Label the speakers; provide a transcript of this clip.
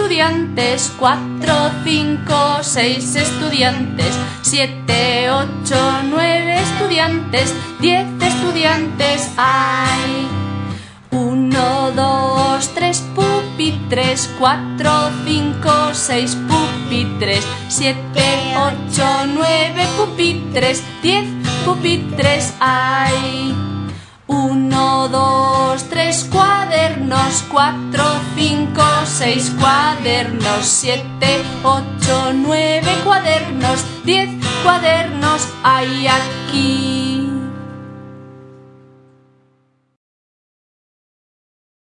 Speaker 1: estudiantes, 4, 5, 6 estudiantes, 7, 8, 9 estudiantes, 10 estudiantes hay. 1, 2, 3 pupitres, 4, 5, 6 pupitres, 7, 8, 9 pupitres, 10 pupitres hay. 1, 2, 3 cuadernos, 4, 5, 6 cuadernos, 7, 8, 9 cuadernos, 10 cuadernos hay aquí.